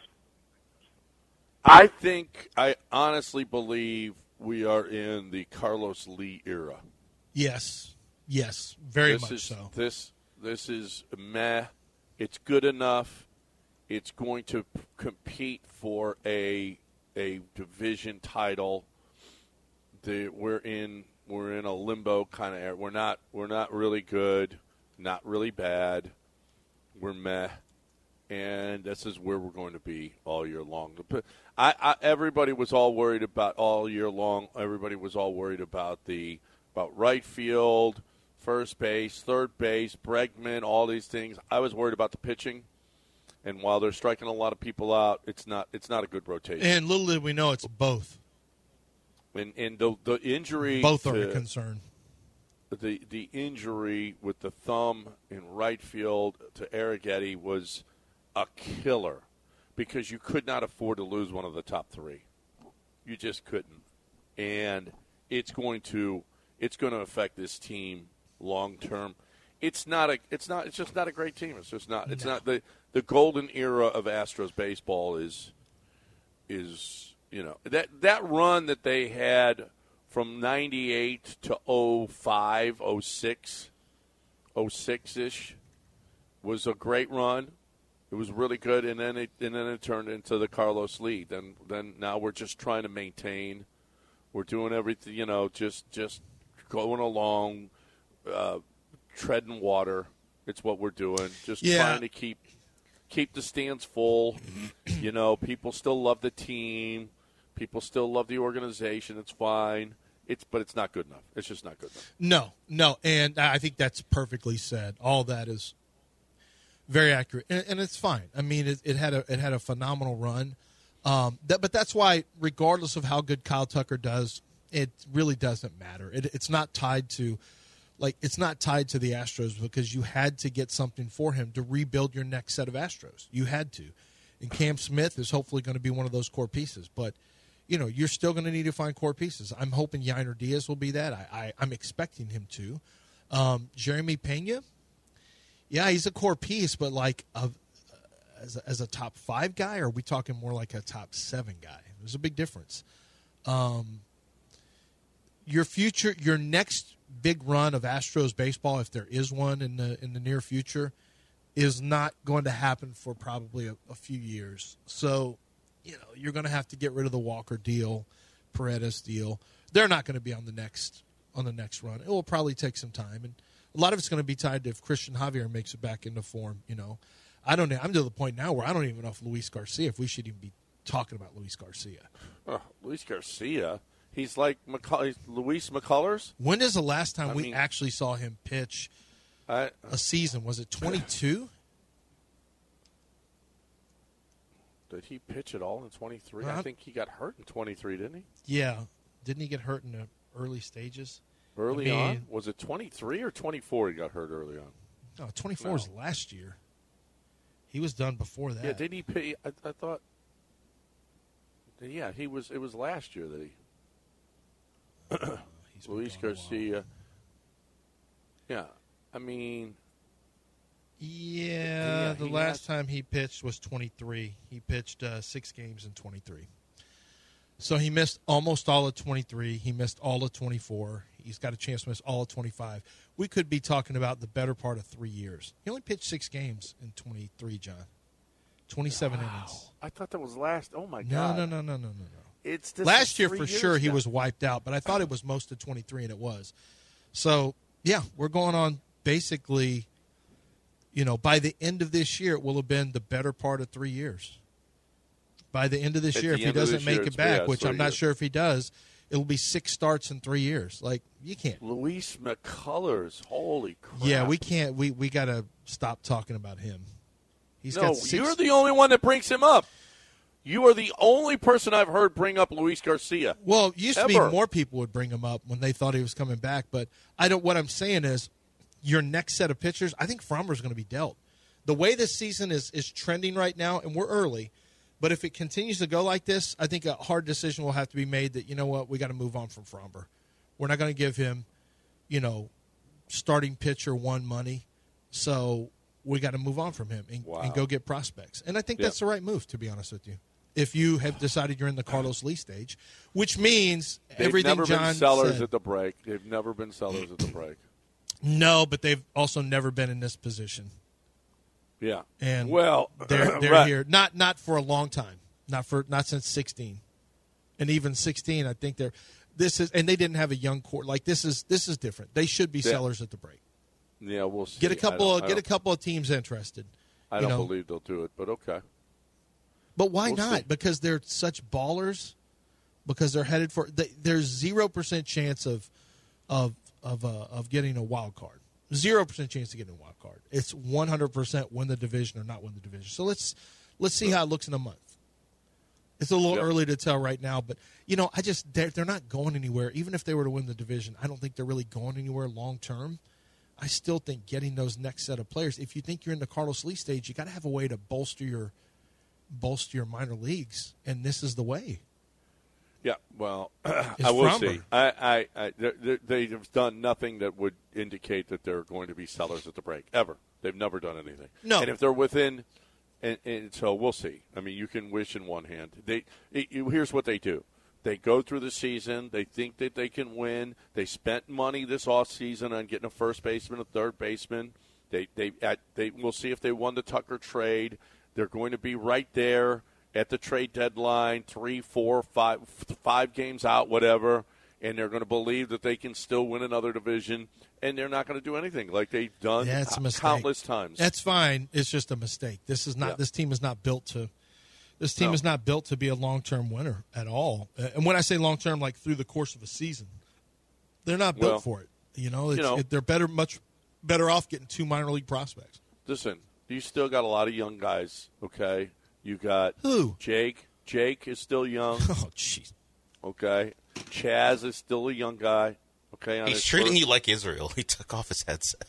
I think, I honestly believe we are in the Carlos Lee era. Yes. Yes. Very this much is, so. This this is meh. It's good enough. It's going to p- compete for a a division title. The, we're in we're in a limbo kind of area. We're not we're not really good, not really bad. We're meh, and this is where we're going to be all year long. I, I everybody was all worried about all year long. Everybody was all worried about the about right field. first base, third base, Bregman, all these things. I was worried about the pitching. And while they're striking a lot of people out, it's not it's not a good rotation. And little did we know it's both. And, and the, the injury Both to, are a concern. The the injury with the thumb in right field to Arrighetti was a killer because you could not afford to lose one of the top three. You just couldn't. And it's going to it's going to affect this team long term. It's not a it's not it's just not a great team. It's just not it's No. not the the golden era of Astros baseball is is you know that that run that they had from ninety-eight to oh five, oh six, oh six-ish was a great run. It was really good, and then it and then it turned into the Carlos lead. Then then now we're just trying to maintain. We're doing everything, you know, just just going along, uh, treading water. It's what we're doing. Just Yeah. trying to keep keep the stands full. You know, people still love the team. People still love the organization. It's fine. It's but it's not good enough. It's just not good enough. No, no, and I think that's perfectly said. All that is very accurate, and, and it's fine. I mean, it, it had a it had a phenomenal run, um, that, but that's why, regardless of how good Kyle Tucker does, it really doesn't matter. It, it's not tied to, like, it's not tied to the Astros because you had to get something for him to rebuild your next set of Astros. You had to, and Cam Smith is hopefully going to be one of those core pieces, but. You know, you're still going to need to find core pieces. I'm hoping Yainer Diaz will be that. I, I, I'm expecting him to. Um, Jeremy Pena, yeah, he's a core piece, but like a, as, a, as a top five guy, or are we talking more like a top seven guy? There's a big difference. Um, your future, your next big run of Astros baseball, if there is one in the in the near future, is not going to happen for probably a, a few years. So. You know, you're going to have to get rid of the Walker deal, Paredes deal. They're not going to be on the next on the next run. It will probably take some time, and a lot of it's going to be tied to if Christian Javier makes it back into form. You know, I don't know. I'm to the point now where I don't even know if Luis Garcia, if we should even be talking about Luis Garcia. Oh, Luis Garcia, he's like McCull- he's Luis McCullers. When is the last time I we mean, actually saw him pitch I, a season? Was it twenty-two? Did he pitch at all in twenty-three? Uh, I think he got hurt in twenty-three, didn't he? Yeah. Didn't he get hurt in the early stages? Early I mean, on? Was it twenty-three or twenty-four he got hurt early on? No, twenty-four No. was last year. He was done before that. Yeah, did he pay? I, I thought. Yeah, he was. It was last year that he. He's Luis been gone a while. Garcia. Yeah, I mean, Yeah, Yeah, the he last has- time he pitched was twenty-three. He pitched uh, six games in twenty-three. So he missed almost all of twenty-three. He missed all of twenty-four. He's got a chance to miss all of twenty-five. We could be talking about the better part of three years. He only pitched six games in twenty-three, John. twenty-seven innings. I thought that was last. Oh my No, god! no, no, no, no, no, no. It's this Last is year three for years sure he now. was wiped out, but I thought it was most of twenty-three, and it was. So yeah, we're going on basically. You know, by the end of this year, it will have been the better part of three years. By the end of this At year, the if he end of doesn't this make year, it it's- back, yeah, it's which I'm three not years. sure if he does, it'll be six starts in three years. Like, you can't. Luis McCullers. Holy crap! Yeah, we can't. We, we got to stop talking about him. He's no, got six. you're the only one that brings him up. You are the only person I've heard bring up Luis Garcia. Well, it used to Ever. be more people would bring him up when they thought he was coming back. But I don't. What I'm saying is, your next set of pitchers, I think Frommer's going to be dealt. The way this season is is trending right now, and we're early, but if it continues to go like this, I think a hard decision will have to be made that, you know what, we got to move on from Frommer. We're not going to give him, you know, starting pitcher one money, so we got to move on from him and, Wow. and go get prospects. And I think Yeah. that's the right move, to be honest with you. If you have decided you're in the Carlos Lee stage, which means They've everything never John been sellers said. at the break. They've never been sellers at the break. No, but they've also never been in this position. Yeah. And well, they're they're right. here not not for a long time, not for not since sixteen, and even sixteen. I think they're this is and they didn't have a young core like this is this is different. They should be Yeah. sellers at the break. Yeah, we'll see. Get a couple I of don't- I get a don't- couple of teams interested. I you don't know. believe they'll do it, but okay. But why We'll not? see. Because they're such ballers. Because they're headed for they, there's zero percent chance of of of uh, of getting a wild card. Zero percent chance to get a wild card. It's one hundred percent win the division or not win the division. So let's let's see how it looks in a month. It's a little yep. early to tell right now, but you know, I just they're, they're not going anywhere. Even if they were to win the division, I don't think they're really going anywhere long term. I still think getting those next set of players. If you think you're in the Carlos Lee stage, you got to have a way to bolster your bolster your minor leagues, and this is the way. Yeah, well, I will Fromber. see. I, I, I they're, they have done nothing that would indicate that they're going to be sellers at the break ever. They've never done anything. No, and if they're within, and, and so we'll see. I mean, you can wish in one hand. They it, it, here's what they do. They go through the season. They think that they can win. They spent money this off season on getting a first baseman, a third baseman. They they at, they we'll see if they won the Tucker trade. They're going to be right there at the trade deadline, three, four, five, five games out, whatever, and they're going to believe that they can still win another division, and they're not going to do anything like they've done yeah, it's a mistake. countless times. That's fine. It's just a mistake. This is not. Yeah. This team is not built to. This team No. is not built to be a long-term winner at all. Uh, and when I say long-term, like through the course of a season, they're not built Well, for it. You know, it's, you know it, they're better, much better off getting two minor league prospects. Listen, you still got a lot of young guys, okay? You got Who? Jake. Jake is still young. Oh, jeez. Okay. Chaz is still a young guy. Okay. On He's his treating first- you like Israel. He took off his headset.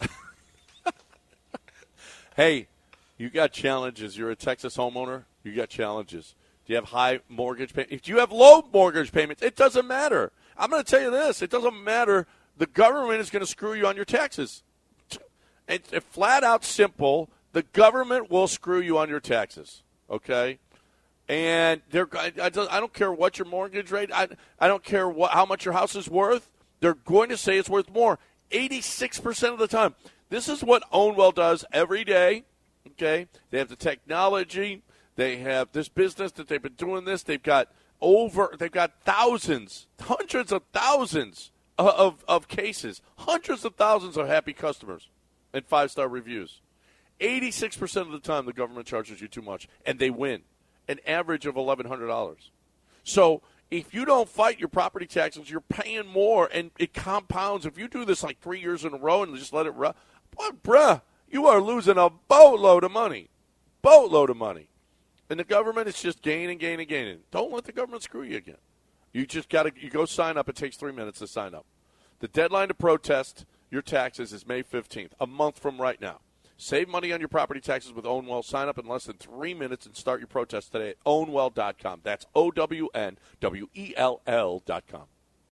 Hey, you got challenges. You're a Texas homeowner. You got challenges. Do you have high mortgage payments? If you have low mortgage payments, it doesn't matter. I'm going to tell you this. It doesn't matter. The government is going to screw you on your taxes. It's flat out simple. The government will screw you on your taxes, okay? And they're, I, I don't care what your mortgage rate, I, I don't care what, how much your house is worth. They're going to say it's worth more eighty-six percent of the time. This is what Ownwell does every day, okay? They have the technology. They have this business that they've been doing this. They've got over, they've got thousands, hundreds of thousands of, of, of cases, hundreds of thousands of happy customers and five-star reviews. eighty-six percent of the time the government charges you too much, and they win, an average of eleven hundred dollars. So if you don't fight your property taxes, you're paying more, and it compounds. If you do this like three years in a row and just let it run, boy, bruh, you are losing a boatload of money, boatload of money. And the government is just gaining, gaining, gaining. Don't let the government screw you again. You just got to you go sign up. It takes three minutes to sign up. The deadline to protest your taxes is May fifteenth, a month from right now. Save money on your property taxes with Ownwell. Sign up in less than three minutes and start your protest today at ownwell dot com. That's O W N W E L L dot com.